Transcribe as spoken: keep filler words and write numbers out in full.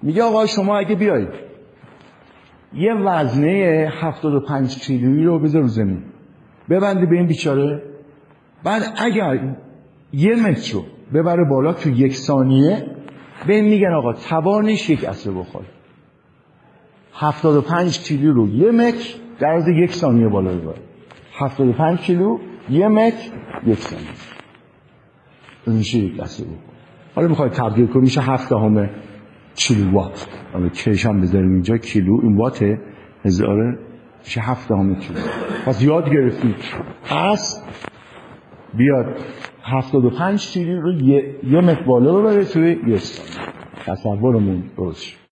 میگه آقا شما اگه بیایید یه وزنه هفتاد و پنج کیلویی رو بذار رو زمین ببندی به این بیچاره، بعد اگر یه متر رو ببره بالا تو یک ثانیه، به این میگن آقا توانش یک اسب بخوره. هفتاد و پنج کیلو رو یه متر در عرض یک ثانیه بالا ببره. هفتاد و پنج کیلو یه متر یک ثانیه میشه یک اسب بخوره. حالا میخوای تبدیل کنی میشه هفت دهم کیلو وات. حالا کش هم بذاریم اینجا، کیلو این واته، هزاره میشه هفت دهم کیلو. پس یاد گرفتید پس بیاد هفتاد و پنج کیلو رو یه, یه متر بالا ببره توی یک ثانیه. تصورمون درست شد.